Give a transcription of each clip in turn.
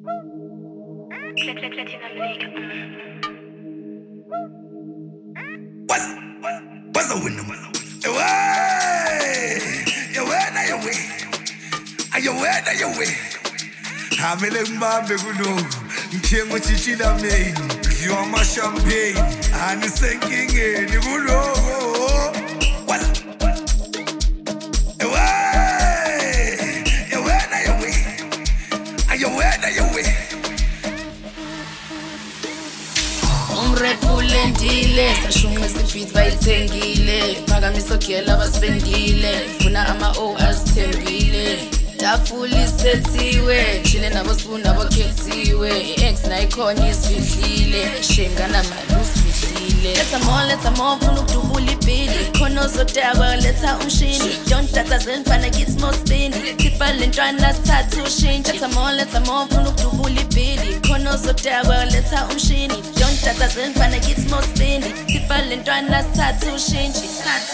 What's a winner? Away. Hamele mbambe kulo. Mkengo chichila main. You are my champagne. And it's sinking in the kulo. Umrepulentile sashunqa sibhithi bayithengile phakamiso gela basibendile funa ama-O azithembile tafula isethiwe chile nabo spoon nabo khethiwe i-ex nayikhona isifihlile shame kanamali usifihlile letha more funa ukudubula ibhili khona ozodaba letha umshini don't tatazela mfana kithi mospini tipha le ntwana sithatha ushintshe letha more funa ukudubula ibhili khona ozodaba letha umshini don't tatazela mfana kithi mospini tipha le ntwana sithatha ushintshe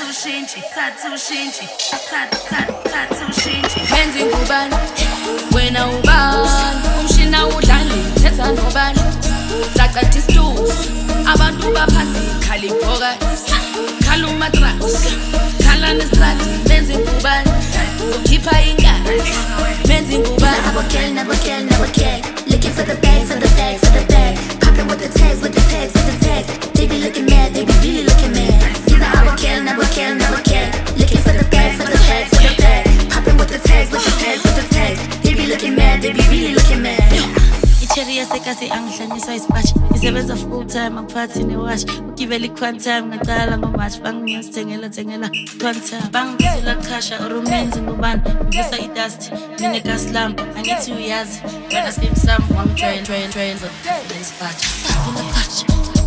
menzi ngubani wena ubani umshina udlali thetha nobani taqathi istool abantu baphathi khala ibhokasi khala umatras khala nestrati menzi ngubani ukhipha inkani menzi ngubani never care looking for the bag popping with the tags they be looking mad they be really looking mad either I will care never care looking for the bag popping with the tags they be looking mad they be really looking mad Icheri yasekasi angihlanisa isipachi isebenza full time akuphathi newash ukibela i-quantum ngaqala ngomatch bangiyasithengela quantum bangizela khasha urumenzi ngubani ngisa idust mina gaslam angithi uyazi wena skim sam wangtrain isipachi sakho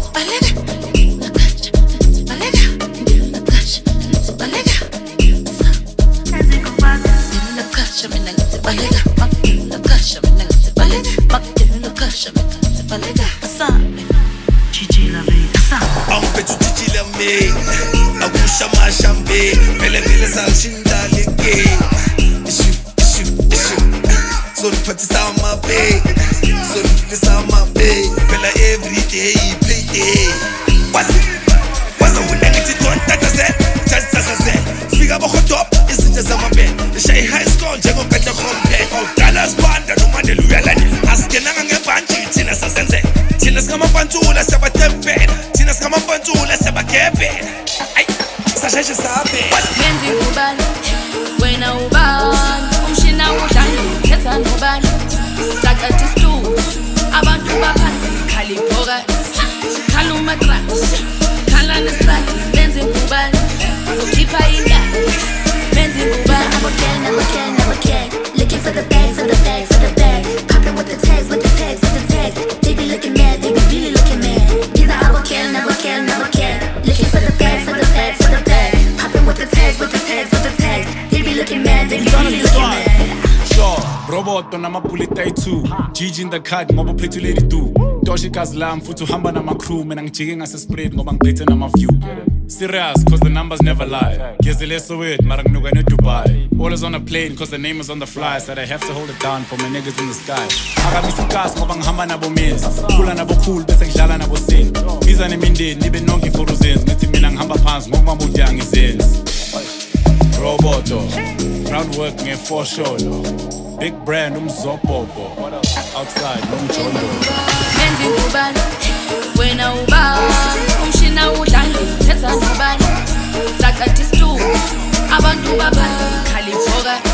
Agusha mashambe, vele salishinda leke. So nipati sama be, so nifile sama be. Vela every day play. What's a winner? It's don't tata set, just set. Figure about hot top, isn't just sama be. Shay high score, jango kacha kompe. Dallas banda no man deluyalani. Askenanga ngebanji, tina sasense. Tina skama pantula seba tempe. Tina skama pantula seba kepe. Sasheshe sabe. Menzi ngubani wena ubani umshina udlali thetha nobani taqathi istool abantu baphathi khala ibhokasi khala umatras khala nestrati menzi ngubani ukhipha inkani menzi ngubani never care looking for the bag popping with the tags they be looking mad they be really looking mad either I will care never care looking for the bag popping with the tags they be looking mad they be really looking mad Roboto na mapulita itu Gigi in the cut ngoba play to lady do Doshi kazlam futhi uhamba nama crew mina ngijike ngase spread ngoba ngiphethe nama view serious cause the numbers never lie gezele so weird mara ngnuka ne Dubai always on a plane cause the name is on the fly so I have to hold it down for my niggas in the sky akamisa gas ngoba ngihamba nabo menzi kula nabo cool bese ngidlala nabo sin biza nemindeni nibe nonke for reasons ngithi mina ngihamba phansi ngoba umuntu yangizenzi Roboto groundwork nge4 show big brand umzobobo outside umjondo menzi ngubani wena ubani umshina udlali thetha nobani taqathi istool abantu baphathi khala ibhokasi